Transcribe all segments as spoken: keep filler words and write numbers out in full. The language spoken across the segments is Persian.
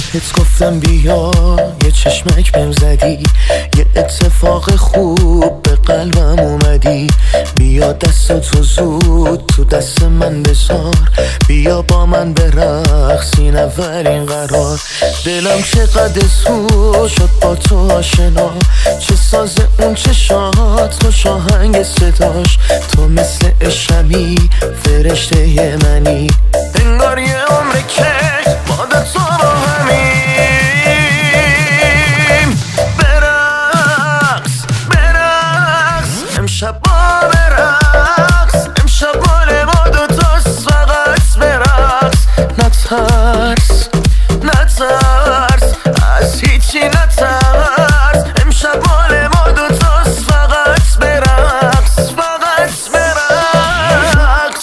بهت گفتم بیا، یه چشمک بهم زدی، یه اتفاق خوب به قلبم اومدی. بیا دستاتو زود تو دست من بذار، بیا با من برقص این اولین قرار. دلم چقدر سو شد با تو آشنا، چه ساز اون چشات خوش آهنگ صداش. تو مثل عشقمی فرشته منی، انگار یه عمره که با تو با همیم. برقص برقص امشب با برقص، امشب مال ما دوتاست، فقط برقص. نترس نترس از هیچی نترس، امشب مال ما دوتاست، فقط برقص فقط برقص.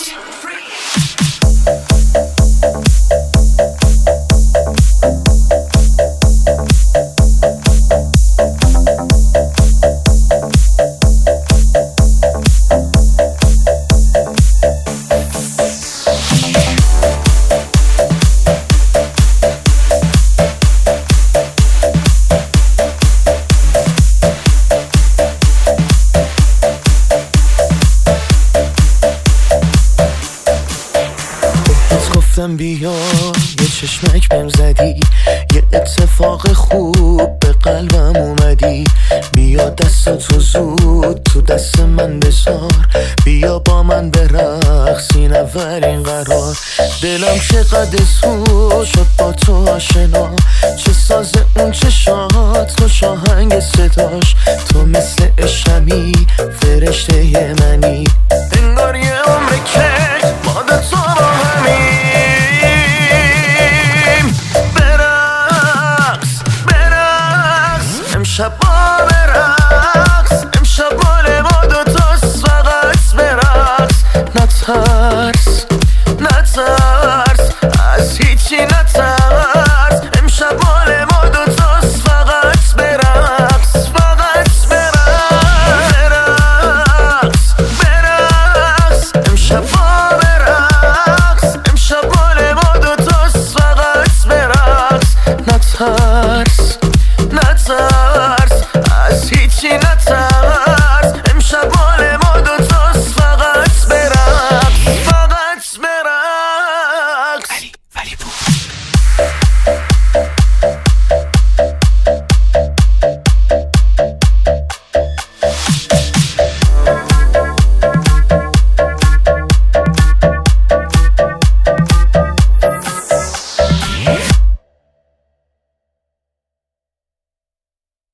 گفتم بیا، یه چشمک بهم زدی، یه اتفاق خوب به قلبم اومدی. بیا دستاتو زود تو دست من بذار، بیا با من برقص این اولین قرار. دلم چقدر سو شد با تو آشنا، چه ساز اون چشات خوش آهنگ صداش. تو مثل عشقمی فرشته منی، انگار یه عمره که